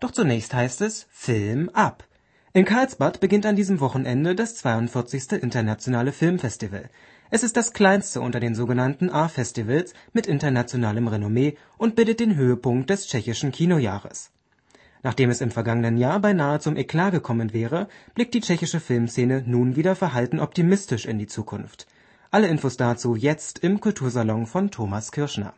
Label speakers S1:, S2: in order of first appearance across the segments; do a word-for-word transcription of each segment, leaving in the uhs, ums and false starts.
S1: Doch zunächst heißt es Film ab. In Karlsbad beginnt an diesem Wochenende das zweiundvierzigste Internationale Filmfestival. Es ist das kleinste unter den sogenannten A-Festivals mit internationalem Renommee und bildet den Höhepunkt des tschechischen Kinojahres. Nachdem es im vergangenen Jahr beinahe zum Eklat gekommen wäre, blickt die tschechische Filmszene nun wieder verhalten optimistisch in die Zukunft. Alle Infos dazu jetzt im Kultursalon von Thomas Kirschner.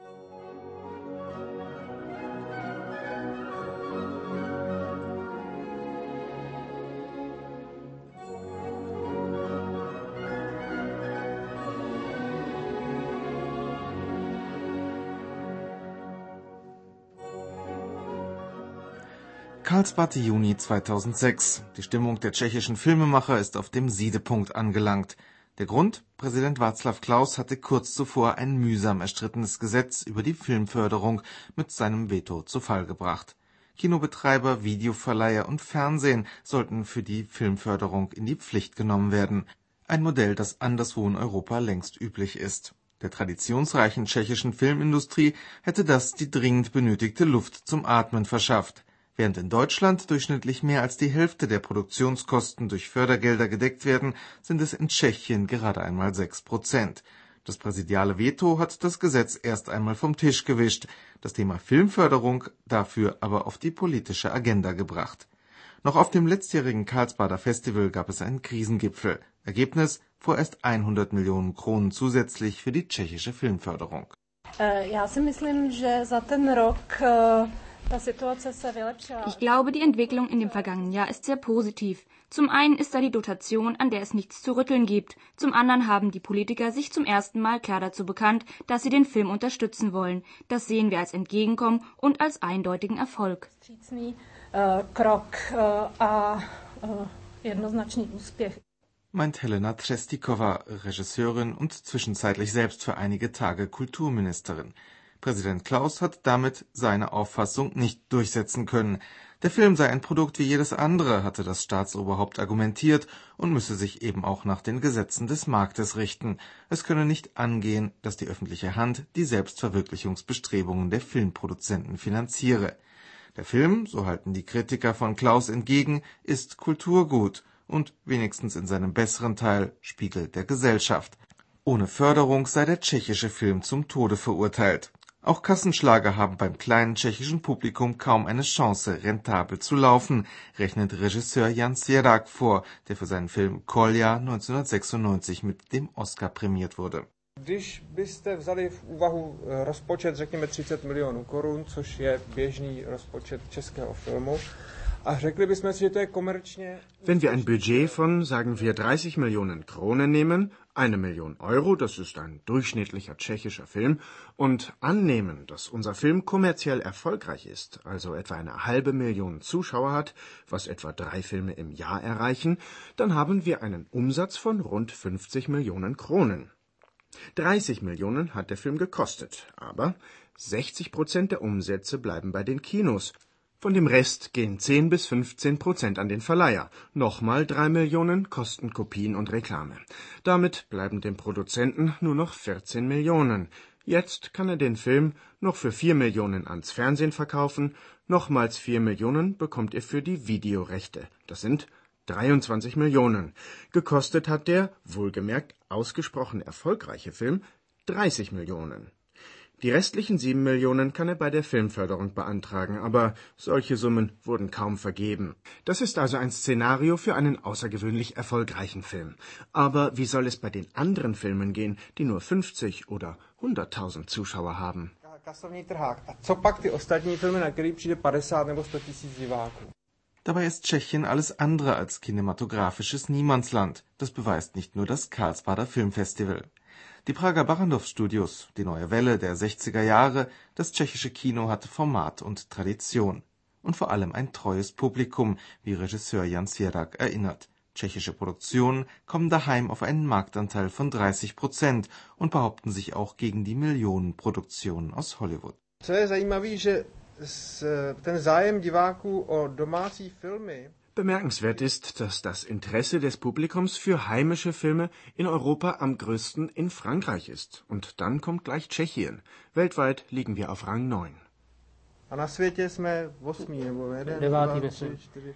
S2: Karlsbad, Juni zweitausendsechs. Die Stimmung der tschechischen Filmemacher ist auf dem Siedepunkt angelangt. Der Grund? Präsident Václav Klaus hatte kurz zuvor ein mühsam erstrittenes Gesetz über die Filmförderung mit seinem Veto zu Fall gebracht. Kinobetreiber, Videoverleiher und Fernsehen sollten für die Filmförderung in die Pflicht genommen werden. Ein Modell, das anderswo in Europa längst üblich ist. Der traditionsreichen tschechischen Filmindustrie hätte das die dringend benötigte Luft zum Atmen verschafft. Während in Deutschland durchschnittlich mehr als die Hälfte der Produktionskosten durch Fördergelder gedeckt werden, sind es in Tschechien gerade einmal sechs Prozent. Das präsidiale Veto hat das Gesetz erst einmal vom Tisch gewischt, das Thema Filmförderung dafür aber auf die politische Agenda gebracht. Noch auf dem letztjährigen Karlsbader Festival gab es einen Krisengipfel. Ergebnis: vorerst hundert Millionen Kronen zusätzlich für die tschechische Filmförderung.
S3: Já si myslím, že za ten rok
S4: Ich glaube, die Entwicklung in dem vergangenen Jahr ist sehr positiv. Zum einen ist da die Dotation, an der es nichts zu rütteln gibt. Zum anderen haben die Politiker sich zum ersten Mal klar dazu bekannt, dass sie den Film unterstützen wollen. Das sehen wir als Entgegenkommen und als eindeutigen Erfolg.
S2: Meint Helena Třestíková, Regisseurin und zwischenzeitlich selbst für einige Tage Kulturministerin. Präsident Klaus hat damit seine Auffassung nicht durchsetzen können. Der Film sei ein Produkt wie jedes andere, hatte das Staatsoberhaupt argumentiert und müsse sich eben auch nach den Gesetzen des Marktes richten. Es könne nicht angehen, dass die öffentliche Hand die Selbstverwirklichungsbestrebungen der Filmproduzenten finanziere. Der Film, so halten die Kritiker von Klaus entgegen, ist Kulturgut und wenigstens in seinem besseren Teil Spiegel der Gesellschaft. Ohne Förderung sei der tschechische Film zum Tode verurteilt. Auch Kassenschlager haben beim kleinen tschechischen Publikum kaum eine Chance, rentabel zu laufen, rechnet Regisseur Jan Sierak vor, der für seinen Film Kolja neunzehnhundertsechsundneunzig mit dem Oscar prämiert wurde.
S5: Když byste vzali v úvahu rozpočet, řekněme třicet milionů korun, což je běžný rozpočet českého filmu, a řekli bychom si, že to je komerčně...
S6: Wenn wir ein Budget von, sagen wir, dreißig Millionen Kronen nehmen, eine Million Euro, das ist ein durchschnittlicher tschechischer Film, und annehmen, dass unser Film kommerziell erfolgreich ist, also etwa eine halbe Million Zuschauer hat, was etwa drei Filme im Jahr erreichen, dann haben wir einen Umsatz von rund fünfzig Millionen Kronen. dreißig Millionen hat der Film gekostet, aber sechzig Prozent der Umsätze bleiben bei den Kinos. Von dem Rest gehen zehn bis fünfzehn Prozent an den Verleiher. Nochmal drei Millionen kosten Kopien und Reklame. Damit bleiben dem Produzenten nur noch vierzehn Millionen. Jetzt kann er den Film noch für vier Millionen ans Fernsehen verkaufen. Nochmals vier Millionen bekommt er für die Videorechte. Das sind dreiundzwanzig Millionen. Gekostet hat der, wohlgemerkt ausgesprochen erfolgreiche Film, dreißig Millionen. Die restlichen sieben Millionen kann er bei der Filmförderung beantragen, aber solche Summen wurden kaum vergeben. Das ist also ein Szenario für einen außergewöhnlich erfolgreichen Film. Aber wie soll es bei den anderen Filmen gehen, die nur fünfzig oder hunderttausend Zuschauer haben?
S5: Kasovní trhák. A co pak ty ostatní filmy, na který přijde padesát nebo sto tisíc diváků?
S2: Dabei ist Tschechien alles andere als kinematografisches Niemandsland. Das beweist nicht nur das Karlsbader Filmfestival. Die Prager Barrandov Studios, die neue Welle der sechziger Jahre, das tschechische Kino hatte Format und Tradition. Und vor allem ein treues Publikum, wie Regisseur Jan Sierak erinnert. Tschechische Produktionen kommen daheim auf einen Marktanteil von dreißig Prozent und behaupten sich auch gegen die Millionenproduktionen aus Hollywood.
S5: Co je zajímavé, že ten zájem diváků o domácí filmy.
S6: Bemerkenswert ist, dass das Interesse des Publikums für heimische Filme in Europa am größten in Frankreich ist. Und dann kommt gleich Tschechien. Weltweit liegen wir auf Rang neun.
S5: A na světě jsme osmí, nebo jeden,
S7: Devátý,
S5: dva,
S7: myslím.
S5: tři, čtyři.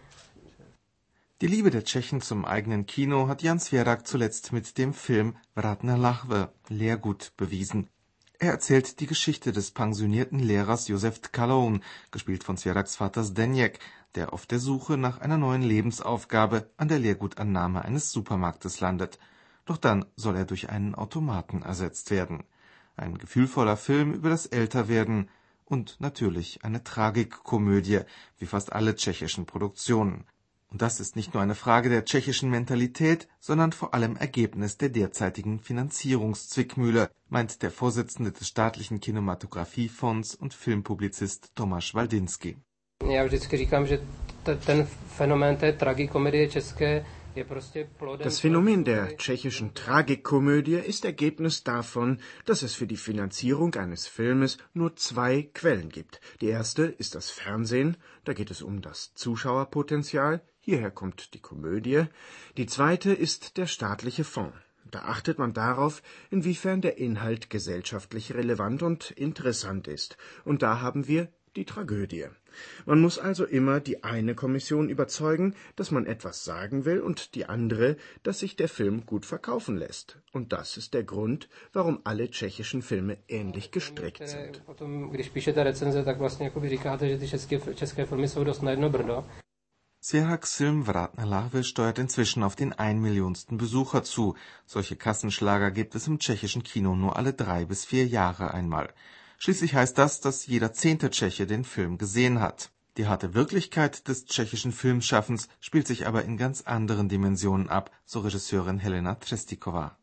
S2: Die Liebe der Tschechen zum eigenen Kino hat Jan Svěrak zuletzt mit dem Film Vrátné lahve, Lehrgut, bewiesen. Er erzählt die Geschichte des pensionierten Lehrers Josef Tkaloun, gespielt von Svěraks Vater Zdeněk, der auf der Suche nach einer neuen Lebensaufgabe an der Lehrgutannahme eines Supermarktes landet. Doch dann soll er durch einen Automaten ersetzt werden. Ein gefühlvoller Film über das Älterwerden und natürlich eine Tragikkomödie, wie fast alle tschechischen Produktionen. Und das ist nicht nur eine Frage der tschechischen Mentalität, sondern vor allem Ergebnis der derzeitigen Finanzierungszwickmühle, meint der Vorsitzende des staatlichen Kinematografiefonds und Filmpublizist Tomáš Valdinsky.
S7: Já vždycky říkám, že t- ten fenomén té tragikomedie české je prostě plodem...
S6: Das Phänomen der tschechischen Tragikkomödie ist Ergebnis davon, dass es für die Finanzierung eines Filmes nur zwei Quellen gibt. Die erste ist das Fernsehen, da geht es um das Zuschauerpotenzial, hierher kommt die Komödie. Die zweite ist der staatliche Fonds. Da achtet man darauf, inwiefern der Inhalt gesellschaftlich relevant und interessant ist. Und da haben wir die Tragödie. Man muss also immer die eine Kommission überzeugen, dass man etwas sagen will, und die andere, dass sich der Film gut verkaufen lässt. Und das ist der Grund, warum alle tschechischen Filme ähnlich gestrickt sind.
S7: Potom, když píšete recenze, tak vlastně jakoby říkáte, že ty české, české filmy jsou dost na jedno brdo.
S2: Svěraks Film Vrátné lahve steuert inzwischen auf den ein-Millionsten Besucher zu. Solche Kassenschlager gibt es im tschechischen Kino nur alle drei bis vier Jahre einmal. Schließlich heißt das, dass jeder zehnte Tscheche den Film gesehen hat. Die harte Wirklichkeit des tschechischen Filmschaffens spielt sich aber in ganz anderen Dimensionen ab, so Regisseurin Helena Třestíková.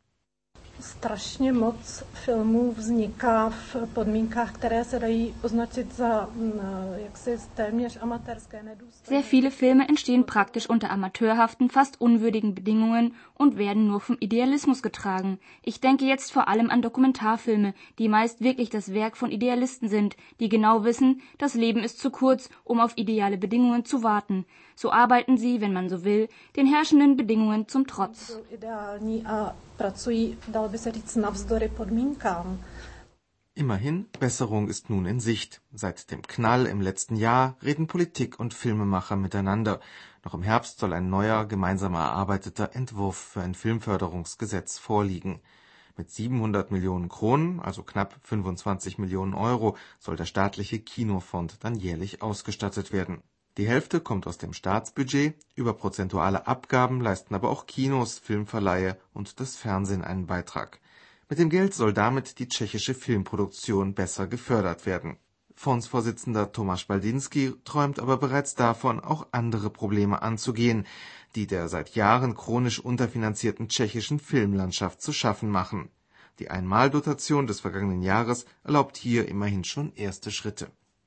S3: Strašně moc filmů vzniká v podmínkách, které se dají označit za jaksi téměř amatérské, nedůstojné.
S4: Sehr viele Filme entstehen praktisch unter amateurhaften, fast unwürdigen Bedingungen und werden nur vom Idealismus getragen. Ich denke jetzt vor allem an Dokumentarfilme, die meist wirklich das Werk von Idealisten sind, die genau wissen, das Leben ist zu kurz, um auf ideale Bedingungen zu warten. So arbeiten sie, wenn man so will, den herrschenden Bedingungen zum Trotz.
S3: Ideální a pracují, dalo by se říct, navzdory podmínkám.
S2: Immerhin, Besserung ist nun in Sicht. Seit dem Knall im letzten Jahr reden Politik und Filmemacher miteinander. Noch im Herbst soll ein neuer, gemeinsam erarbeiteter Entwurf für ein Filmförderungsgesetz vorliegen. Mit siebenhundert Millionen Kronen, also knapp fünfundzwanzig Millionen Euro, soll der staatliche Kinofond dann jährlich ausgestattet werden. Die Hälfte kommt aus dem Staatsbudget, über prozentuale Abgaben leisten aber auch Kinos, Filmverleihe und das Fernsehen einen Beitrag. Mit dem Geld soll damit die tschechische Filmproduktion besser gefördert werden. Fondsvorsitzender Tomáš Valdinsky träumt aber bereits davon, auch andere Probleme anzugehen, die der seit Jahren chronisch unterfinanzierten tschechischen Filmlandschaft zu schaffen machen. Die Einmaldotation des vergangenen Jahres erlaubt hier immerhin schon erste Schritte.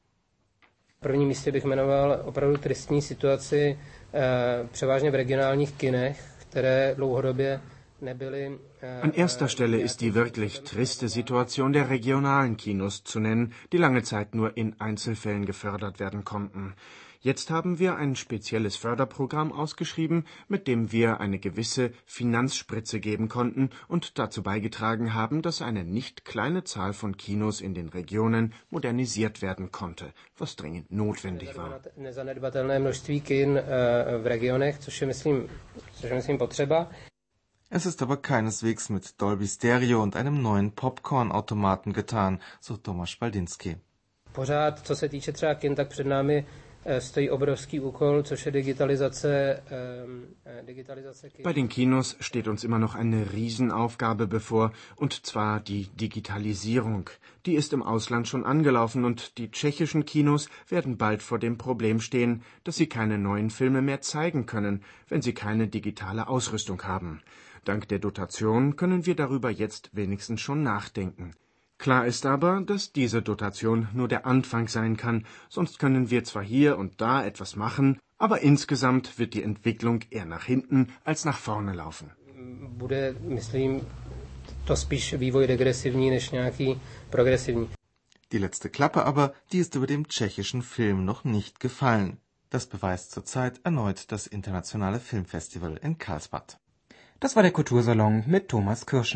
S7: V prvním místě bych jmenoval opravdu tristní situaci eh, převážně v regionálních kinech, které dlouhodobě nebyly... Eh,
S6: An erster Stelle ist die wirklich triste Situation der regionalen Kinos zu nennen, die lange Zeit nur in Einzelfällen gefördert werden konnten. Jetzt haben wir ein spezielles Förderprogramm ausgeschrieben, mit dem wir eine gewisse Finanzspritze geben konnten und dazu beigetragen haben, dass eine nicht kleine Zahl von Kinos in den Regionen modernisiert werden konnte, was dringend notwendig war.
S7: Nezanedbatelné množství kin v regionech, což je, myslím, což je, myslím, potřeba.
S2: Es ist aber keineswegs mit Dolby Stereo und einem neuen Popcorn-Automaten getan, so Tomáš Valdinsky.
S7: Pořád, co se týče třeba kin, tak před námi stojí obrovský úkol, což je digitalizace, digitalizace kin.
S6: Bei den Kinos steht uns immer noch eine Riesenaufgabe bevor, und zwar die Digitalisierung. Die ist im Ausland schon angelaufen, und die tschechischen Kinos werden bald vor dem Problem stehen, dass sie keine neuen Filme mehr zeigen können, wenn sie keine digitale Ausrüstung haben. Dank der Dotation können wir darüber jetzt wenigstens schon nachdenken. Klar ist aber, dass diese Dotation nur der Anfang sein kann, sonst können wir zwar hier und da etwas machen, aber insgesamt wird die Entwicklung eher nach hinten als nach vorne laufen.
S7: Bude, myslím, to spíš vývoj degresivní než nějaký progresivní.
S2: Die letzte Klappe aber, die ist über dem tschechischen Film noch nicht gefallen. Das beweist zurzeit erneut das Internationale Filmfestival in Karlsbad.
S1: Das war der Kultursalon mit Thomas Kirschen.